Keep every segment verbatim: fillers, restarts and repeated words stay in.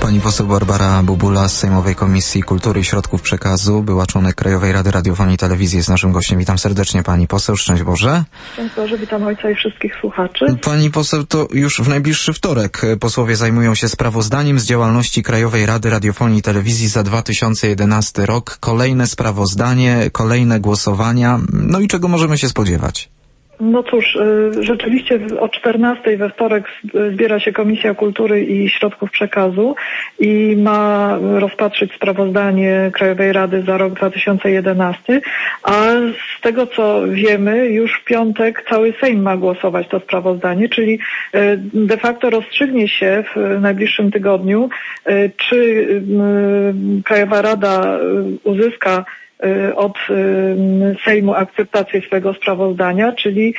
Pani poseł Barbara Bubula z Sejmowej Komisji Kultury i Środków Przekazu, była członek Krajowej Rady Radiofonii i Telewizji, jest naszym gościem. Witam serdecznie pani poseł, szczęść Boże. Szczęść Boże, witam ojca i wszystkich słuchaczy. Pani poseł, to już w najbliższy wtorek posłowie zajmują się sprawozdaniem z działalności Krajowej Rady Radiofonii i Telewizji za dwa tysiące jedenasty rok. Kolejne sprawozdanie, kolejne głosowania. No i czego możemy się spodziewać? No cóż, rzeczywiście o czternastej we wtorek zbiera się Komisja Kultury i Środków Przekazu i ma rozpatrzyć sprawozdanie Krajowej Rady za rok dwa tysiące jedenasty, a z tego co wiemy, już w piątek cały Sejm ma głosować to sprawozdanie, czyli de facto rozstrzygnie się w najbliższym tygodniu, czy Krajowa Rada uzyska od Sejmu akceptację swego sprawozdania, czyli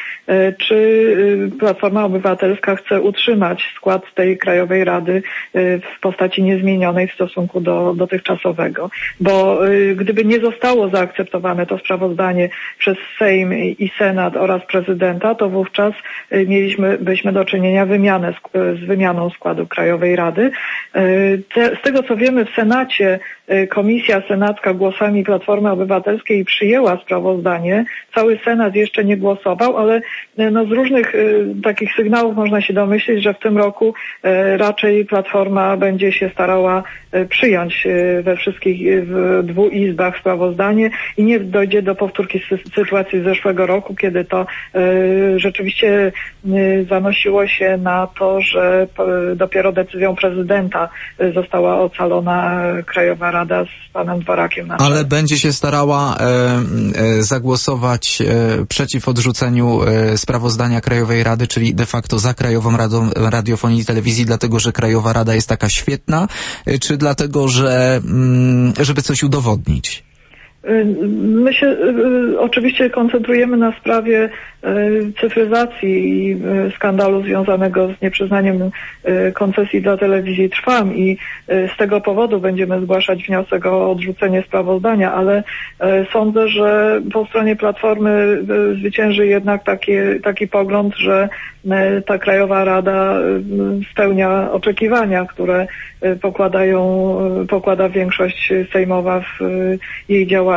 czy Platforma Obywatelska chce utrzymać skład tej Krajowej Rady w postaci niezmienionej w stosunku do dotychczasowego. Bo gdyby nie zostało zaakceptowane to sprawozdanie przez Sejm i Senat oraz prezydenta, to wówczas mieliśmy byśmy do czynienia wymianę, z wymianą składu Krajowej Rady. Z tego co wiemy, w Senacie Komisja Senacka głosami Platformy Obywatelskiej przyjęła sprawozdanie. Cały Senat jeszcze nie głosował, ale no z różnych y, takich sygnałów można się domyślić, że w tym roku y, raczej Platforma będzie się starała y, przyjąć y, we wszystkich y, w dwóch izbach sprawozdanie i nie dojdzie do powtórki sy- sytuacji z zeszłego roku, kiedy to y, rzeczywiście y, zanosiło się na to, że y, dopiero decyzją prezydenta y, została ocalona y, Krajowa Rada z panem Dworakiem na czele. Ale będzie się starała e, e, zagłosować e, przeciw odrzuceniu e, sprawozdania Krajowej Rady, czyli de facto za Krajową Radą Radiofonii i Telewizji, dlatego że Krajowa Rada jest taka świetna, e, czy dlatego, że mm, żeby coś udowodnić? My się y, oczywiście koncentrujemy na sprawie y, cyfryzacji i y, skandalu związanego z nieprzyznaniem y, koncesji dla telewizji Trwam i y, z tego powodu będziemy zgłaszać wniosek o odrzucenie sprawozdania, ale y, sądzę, że po stronie Platformy y, zwycięży jednak taki, taki pogląd, że y, ta Krajowa Rada y, spełnia oczekiwania, które y, pokładają, y, pokłada większość sejmowa w y, jej działaniu.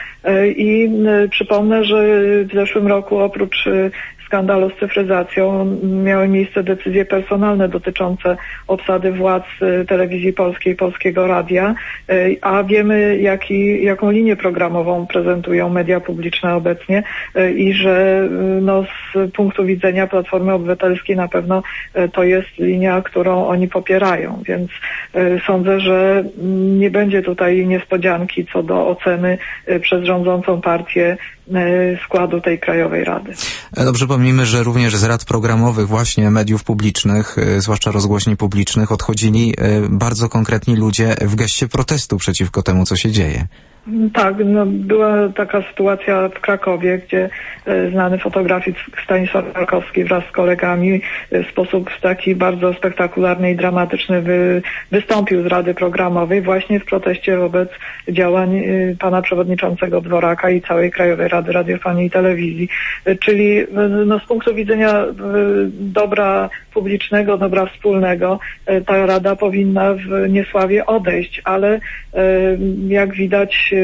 I przypomnę, że w zeszłym roku oprócz skandalu z cyfryzacją miały miejsce decyzje personalne dotyczące obsady władz Telewizji Polskiej, Polskiego Radia, a wiemy jaki, jaką linię programową prezentują media publiczne obecnie i że no, z punktu widzenia Platformy Obywatelskiej na pewno to jest linia, którą oni popierają, więc sądzę, że nie będzie tutaj niespodzianki co do oceny przez rządzącą partię składu tej Krajowej Rady. Dobrze, przypomnijmy, że również z rad programowych właśnie mediów publicznych, zwłaszcza rozgłośni publicznych, odchodzili bardzo konkretni ludzie w geście protestu przeciwko temu, co się dzieje. Tak, no była taka sytuacja w Krakowie, gdzie e, znany fotografik Stanisław Markowski wraz z kolegami e, w sposób taki bardzo spektakularny i dramatyczny wy, wystąpił z Rady Programowej właśnie w proteście wobec działań e, pana przewodniczącego Dworaka i całej Krajowej Rady Radiofonii i Telewizji. E, czyli e, no, z punktu widzenia e, dobra publicznego, dobra wspólnego, e, ta Rada powinna w niesławie odejść, ale e, jak widać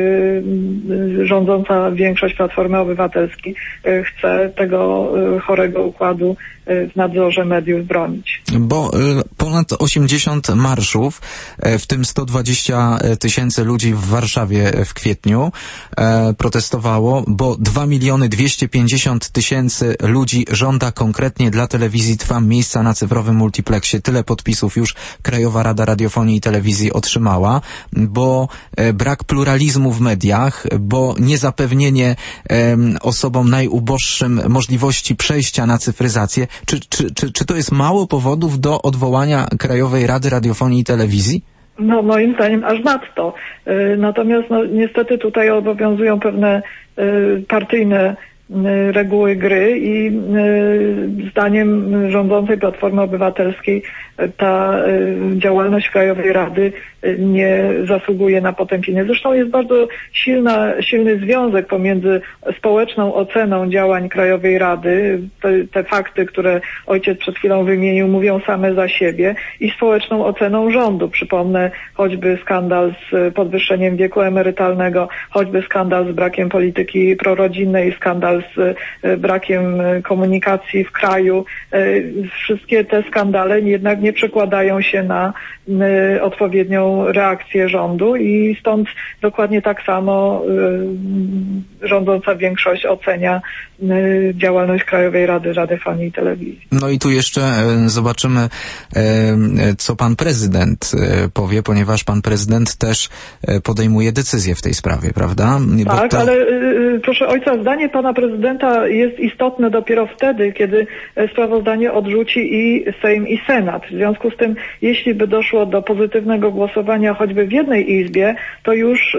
rządząca większość Platformy Obywatelskiej chce tego chorego układu w nadzorze mediów bronić. Bo ponad osiemdziesiąt marszów, w tym sto dwadzieścia tysięcy ludzi w Warszawie w kwietniu protestowało, bo dwa miliony dwieście pięćdziesiąt tysięcy ludzi żąda konkretnie dla telewizji Trwam miejsca na cyfrowym multiplexie. Tyle podpisów już Krajowa Rada Radiofonii i Telewizji otrzymała, bo brak pluralizmu w mediach, bo niezapewnienie um, osobom najuboższym możliwości przejścia na cyfryzację. Czy, czy, czy, czy to jest mało powodów do odwołania Krajowej Rady Radiofonii i Telewizji? No moim zdaniem aż nadto. Yy, natomiast no, niestety tutaj obowiązują pewne yy, partyjne reguły gry i y, zdaniem rządzącej Platformy Obywatelskiej y, ta działalność Krajowej Rady nie zasługuje na potępienie. Zresztą jest bardzo silna, silny związek pomiędzy społeczną oceną działań Krajowej Rady, te, te fakty, które ojciec przed chwilą wymienił, mówią same za siebie, i społeczną oceną rządu. Przypomnę choćby skandal z podwyższeniem wieku emerytalnego, choćby skandal z brakiem polityki prorodzinnej, skandal z brakiem komunikacji w kraju. Wszystkie te skandale jednak nie przekładają się na odpowiednią reakcję rządu i stąd dokładnie tak samo y, rządząca większość ocenia y, działalność Krajowej Rady Radiofonii i Telewizji. No i tu jeszcze y, zobaczymy, y, co pan prezydent y, powie, ponieważ pan prezydent też y, podejmuje decyzję w tej sprawie, prawda? Bo tak, to... ale y, proszę ojca, zdanie pana prezydenta jest istotne dopiero wtedy, kiedy sprawozdanie odrzuci i Sejm, i Senat. W związku z tym, jeśli by doszło do pozytywnego głosowania choćby w jednej izbie, to już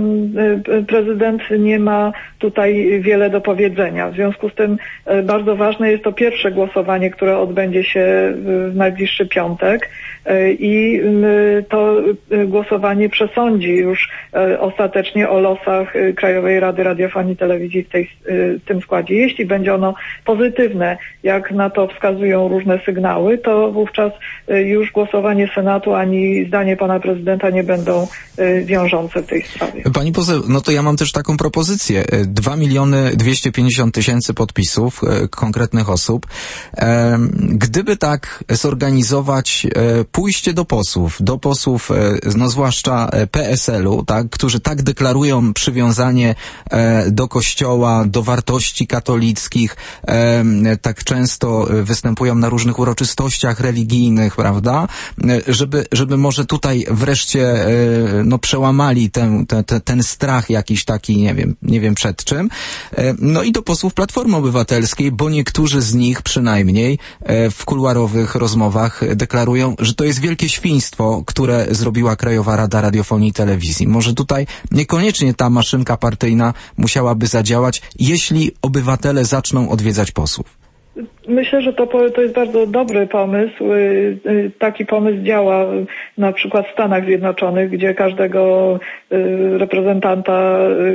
y, prezydent nie ma tutaj wiele do powiedzenia. W związku z tym y, bardzo ważne jest to pierwsze głosowanie, które odbędzie się w najbliższy piątek y, i y, to y, głosowanie przesądzi już y, ostatecznie o losach y, Krajowej Rady Radiofonii i Telewizji w tej, y, tym składzie. Jeśli będzie ono pozytywne, jak na to wskazują różne sygnały, to wówczas y, już głosowanie Senatu ani zdanie pana prezydenta nie będą y, wiążące w tej sprawie. Pani poseł, no to ja mam też taką propozycję. dwa miliony dwieście pięćdziesiąt tysięcy podpisów y, konkretnych osób. E, gdyby tak zorganizować e, pójście do posłów, do posłów, e, no zwłaszcza P S L-u, tak, którzy tak deklarują przywiązanie e, do Kościoła, do wartości katolickich, e, tak często występują na różnych uroczystościach religijnych, prawda, e, żeby, żeby może tutaj wreszcie no przełamali ten, ten, ten strach jakiś taki, nie wiem, nie wiem przed czym. No i do posłów Platformy Obywatelskiej, bo niektórzy z nich przynajmniej w kuluarowych rozmowach deklarują, że to jest wielkie świństwo, które zrobiła Krajowa Rada Radiofonii i Telewizji. Może tutaj niekoniecznie ta maszynka partyjna musiałaby zadziałać, jeśli obywatele zaczną odwiedzać posłów. Myślę, że to, to jest bardzo dobry pomysł. Taki pomysł działa na przykład w Stanach Zjednoczonych, gdzie każdego reprezentanta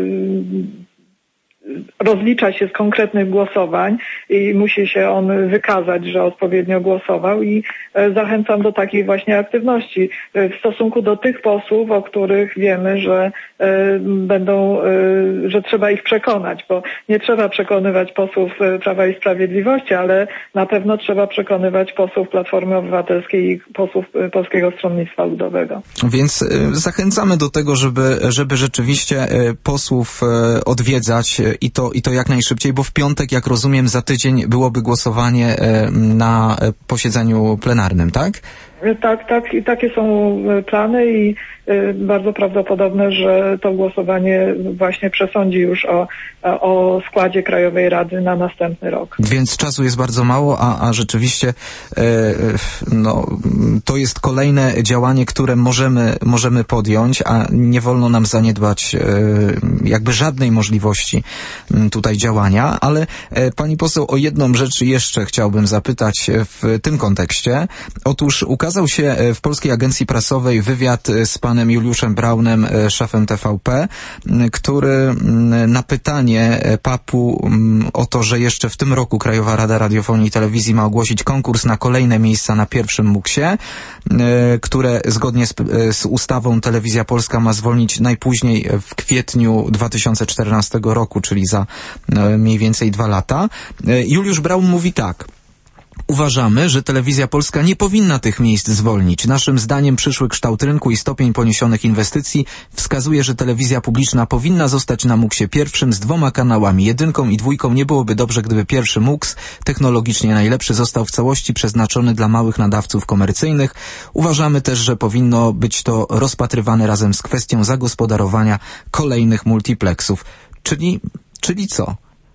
rozlicza się z konkretnych głosowań i musi się on wykazać, że odpowiednio głosował, i zachęcam do takiej właśnie aktywności w stosunku do tych posłów, o których wiemy, że będą, że trzeba ich przekonać, bo nie trzeba przekonywać posłów Prawa i Sprawiedliwości, ale na pewno trzeba przekonywać posłów Platformy Obywatelskiej i posłów Polskiego Stronnictwa Ludowego. Więc zachęcamy do tego, żeby, żeby rzeczywiście posłów odwiedzać i to, i to jak najszybciej, bo w piątek, jak rozumiem, za tydzień byłoby głosowanie na posiedzeniu plenarnym, tak? Tak, tak, i takie są plany i y, bardzo prawdopodobne, że to głosowanie właśnie przesądzi już o, o składzie Krajowej Rady na następny rok. Więc czasu jest bardzo mało, a, a rzeczywiście y, no, to jest kolejne działanie, które możemy, możemy podjąć, a nie wolno nam zaniedbać y, jakby żadnej możliwości y, tutaj działania, ale y, pani poseł, o jedną rzecz jeszcze chciałbym zapytać w tym kontekście. Otóż ukazał się w Polskiej Agencji Prasowej wywiad z panem Juliuszem Braunem, szefem T V P, który na pytanie papu o to, że jeszcze w tym roku Krajowa Rada Radiofonii i Telewizji ma ogłosić konkurs na kolejne miejsca na pierwszym muksie, które zgodnie z, z ustawą Telewizja Polska ma zwolnić najpóźniej w kwietniu dwa tysiące czternastego roku, czyli za mniej więcej dwa lata. Juliusz Braun mówi tak. Uważamy, że Telewizja Polska nie powinna tych miejsc zwolnić. Naszym zdaniem przyszły kształt rynku i stopień poniesionych inwestycji wskazuje, że telewizja publiczna powinna zostać na muksie pierwszym z dwoma kanałami. Jedynką i dwójką nie byłoby dobrze, gdyby pierwszy muks, technologicznie najlepszy, został w całości przeznaczony dla małych nadawców komercyjnych. Uważamy też, że powinno być to rozpatrywane razem z kwestią zagospodarowania kolejnych multiplexów. Czyli, czyli co?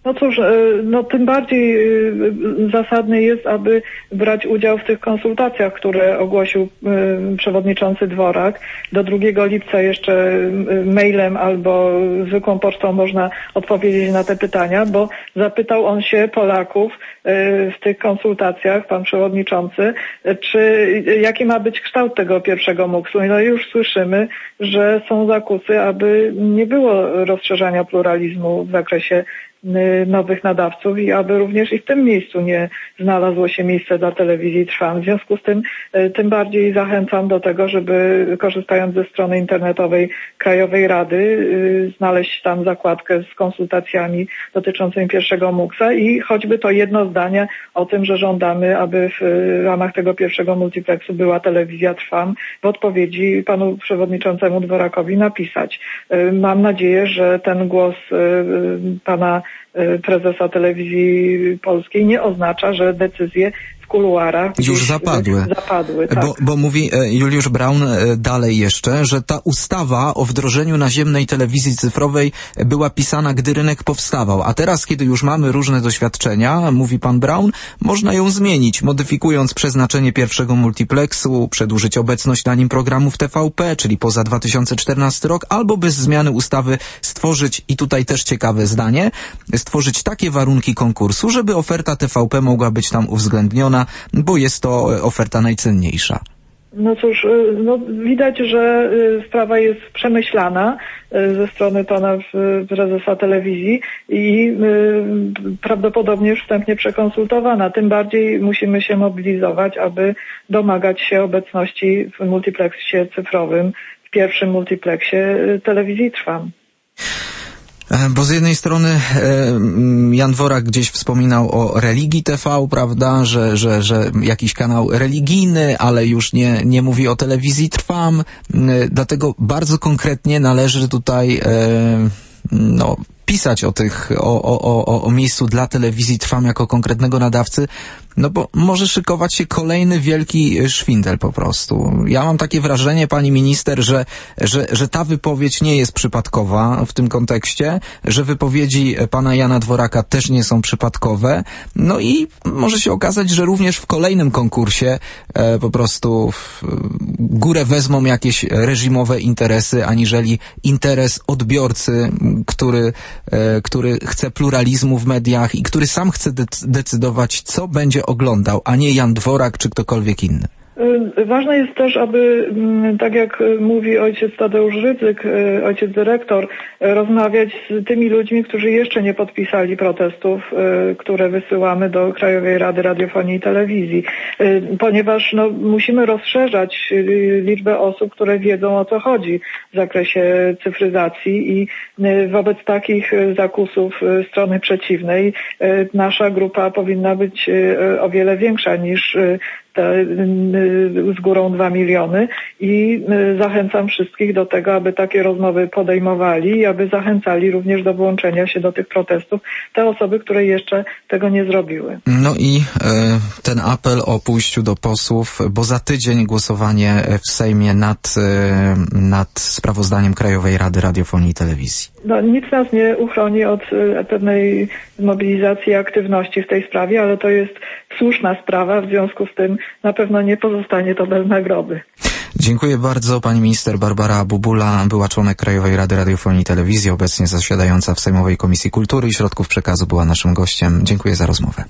No cóż, no tym bardziej zasadne jest, aby brać udział w tych konsultacjach, które ogłosił przewodniczący Dworak. Do drugiego lipca jeszcze mailem albo zwykłą pocztą można odpowiedzieć na te pytania, bo zapytał on się Polaków w tych konsultacjach, pan przewodniczący, czy jaki ma być kształt tego pierwszego muksu. No i już słyszymy, że są zakusy, aby nie było rozszerzania pluralizmu w zakresie nowych nadawców i aby również i w tym miejscu nie znalazło się miejsce dla telewizji Trwam. W związku z tym tym bardziej zachęcam do tego, żeby korzystając ze strony internetowej Krajowej Rady znaleźć tam zakładkę z konsultacjami dotyczącymi pierwszego muksa i choćby to jedno zdanie o tym, że żądamy, aby w ramach tego pierwszego multiplexu była telewizja Trwam, w odpowiedzi panu przewodniczącemu Dworakowi napisać. Mam nadzieję, że ten głos pana prezesa Telewizji Polskiej nie oznacza, że decyzje w kuluarach już zapadły. zapadły tak. bo, bo mówi Juliusz Braun dalej jeszcze, że ta ustawa o wdrożeniu naziemnej telewizji cyfrowej była pisana, gdy rynek powstawał, a teraz, kiedy już mamy różne doświadczenia, mówi pan Braun, można ją zmienić, modyfikując przeznaczenie pierwszego multiplexu, przedłużyć obecność na nim programów T V P, czyli poza dwa tysiące czternasty rok, albo bez zmiany ustawy stworzyć, i tutaj też ciekawe zdanie, stworzyć takie warunki konkursu, żeby oferta T V P mogła być tam uwzględniona, bo jest to oferta najcenniejsza. No cóż, no widać, że sprawa jest przemyślana ze strony pana prezesa telewizji i prawdopodobnie już wstępnie przekonsultowana. Tym bardziej musimy się mobilizować, aby domagać się obecności w multiplexie cyfrowym, w pierwszym multiplexie telewizji Trwam. Bo z jednej strony Jan Dworak gdzieś wspominał o religii T V, prawda, że, że, że jakiś kanał religijny, ale już nie, nie mówi o telewizji Trwam, dlatego bardzo konkretnie należy tutaj no, pisać o tych, o, o, o, o miejscu dla telewizji Trwam jako konkretnego nadawcy, no bo może szykować się kolejny wielki szwindel po prostu. Ja mam takie wrażenie, pani minister, że, że, że ta wypowiedź nie jest przypadkowa w tym kontekście, że wypowiedzi pana Jana Dworaka też nie są przypadkowe, no i może się okazać, że również w kolejnym konkursie e, po prostu w górę wezmą jakieś reżimowe interesy, aniżeli interes odbiorcy, który, e, który chce pluralizmu w mediach i który sam chce de- decydować, co będzie oglądał, a nie Jan Dworak czy ktokolwiek inny. Ważne jest też, aby, tak jak mówi ojciec Tadeusz Rydzyk, ojciec dyrektor, rozmawiać z tymi ludźmi, którzy jeszcze nie podpisali protestów, które wysyłamy do Krajowej Rady Radiofonii i Telewizji, ponieważ no, musimy rozszerzać liczbę osób, które wiedzą, o co chodzi w zakresie cyfryzacji i wobec takich zakusów strony przeciwnej nasza grupa powinna być o wiele większa niż te z górą dwa miliony i zachęcam wszystkich do tego, aby takie rozmowy podejmowali i aby zachęcali również do włączenia się do tych protestów te osoby, które jeszcze tego nie zrobiły. No i e, ten apel o pójściu do posłów, bo za tydzień głosowanie w Sejmie nad, e, nad sprawozdaniem Krajowej Rady Radiofonii i Telewizji. No, nic nas nie uchroni od e, pewnej zmobilizacji i aktywności w tej sprawie, ale to jest słuszna sprawa, w związku z tym na pewno nie pozostanie to bez nagrody. Dziękuję bardzo. Pani minister Barbara Bubula była członek Krajowej Rady Radiofonii i Telewizji, obecnie zasiadająca w Sejmowej Komisji Kultury i Środków Przekazu, była naszym gościem. Dziękuję za rozmowę.